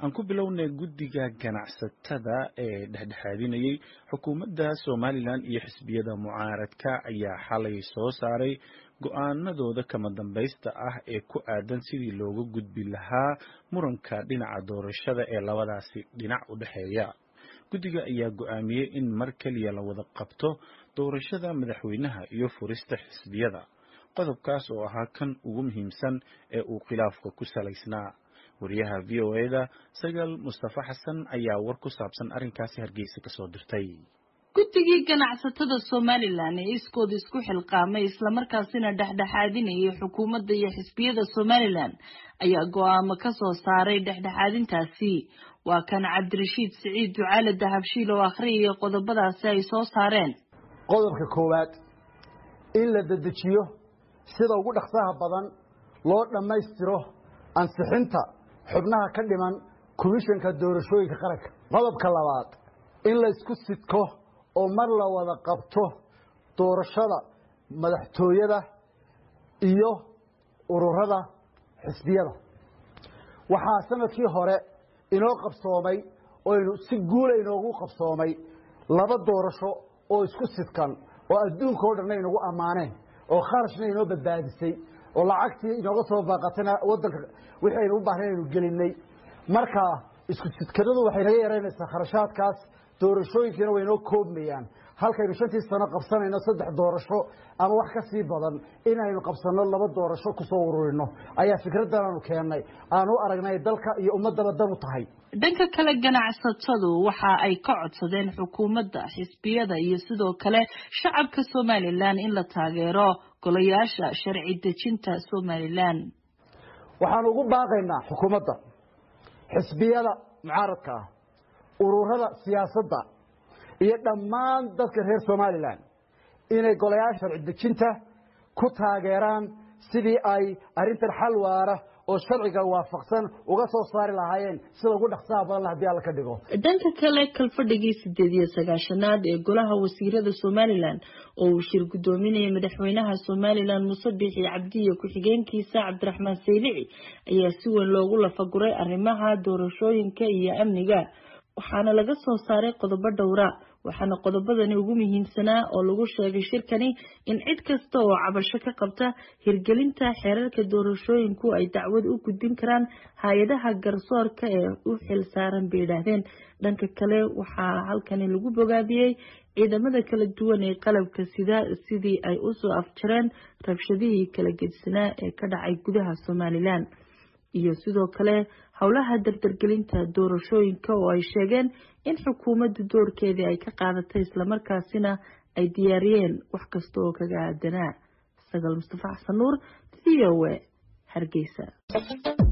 aan ku bilownay guddiga ganacsatada ee dhexdhexaadinayay xukuumadda Somaliland iyo xisbiyada mucaaradka ayaa xalay soo saaray go'aanadooda kama dambaysta ah ee ku aadan sidii looga gudbi lahaa muranka dhinaca doorashada ee labadaasi dhinac u dhexeeya. Guddiga ayaa go'aamiyay in mar kaliya la wada qabto doorashada madaxweynaha iyo furista xisbiyada, qodobkaas oo ahaa kan ugu muhiimsan ee uu khilaafka ku salaysnaa. wariyaha VOA-da Sagal Mustafa Xasan ayaa war ku saabsan arrinkaasi Hargeysa ka soo dirtay. guddigii ganacsatada Somaliland ee iskood isku xilqaamay isla markaasina dhexdhexaadinayay xukuumadda iyo xisbiyada Somaliland ayaa go'aamo ka soo saaray dhexdhexaadintaasi. waa kan Cabdirashiid Siciid Ducaale Dahabshiil oo akhriyay qodobadaasi ay soo saareen. qodobka koowaad in la dedejiyo sida ugu dhaqsaha badan loo dhammaystiro ansixinta xubnaha ka dhiman komishanka doorashooyinka qaranka. qodobka labaad in la isku sidko oo mar la wada qabto doorashada madaxtooyada iyo ururada xisbiyada. waxaa sanadkii hore inoo qabsoomay oo si guul inoogu qabsoomay laba doorasho oo isku sidkan oo adduunka oo dhan inagu amaaneen oo kharashna inoo badbaadisay oo lacagtii inooga soo baaqatana wadanka wixii aynu u baahnay inuu gelinay. marka isku sidkanadu waxay naga yareynaysaa kharashaadkaas, doorashooyinkiina way inoo koobmayaan. halkaynu 5 sano qabsanayno 3 doorasho ama wax ka sii badan inaynu qabsano 2 doorasho ku soo ururino ayaa fikradan aanu keenay aanu aragnay dalka iyo ummadaba dan u tahay. dhanka kale ganacsatadu waxa ay ka codsadeen xukuumadda, xisbiyada iyo sidoo kale shacabka Somaliland in la taageero golayaasha sharci dejinta Somaliland. waxaan ugu baaqaynaa xukuumadda, xisbiyada mucaaradka, ururada siyaasadda iyo dhammaan dadka reer Somaliland inay golayaasha sharci dejinta ku taageeraan sidii ay arrintan xal waara oo sharciga waafaqsan uga soo saari lahaayeen sida ugu dhaqsaha badan haddii alla ka dhigo. dhanka kale kalfadhigii 89aad ee golaha wasiirada Somaliland oo uu shir gudoominayay madaxweynaha Somaliland Muuse Biixi Cabdi iyo ku-xigeenkiisa Cabdiraxmaan Saylici ayaa si weyn loogu lafaguray arrimaha doorashooyinka iyo amniga. waxaana laga soo saaray qodobo dhowra, waxaana qodobadani ugu muhiimsanaa oo lagu sheegay shirkani in cid kasta oo cabasho ka qabta hirgelinta xeerarka doorashooyinku ay dacwad u gudbin karaan hay'adaha garsoorka ee u xil saaran bay yiraahdeen. dhanka kale waxaa halkani lagu bogaadiyay ciidamada kala duwan ee qalabka sida sidii ay u soo afjareen rabshadihii kala gedsanaa ee ka dhacay gudaha Somaliland iyo sidoo kale howlaha dardargelinta doorashooyinka oo ay sheegeen in xukuumaddu doorkeedii ay ka qaadatay isla markaasina ay diyaariyeen wax kasta oo kaga aadanaa. Sagal Mustafa Xasan Nuur, VOA, Hargeysa.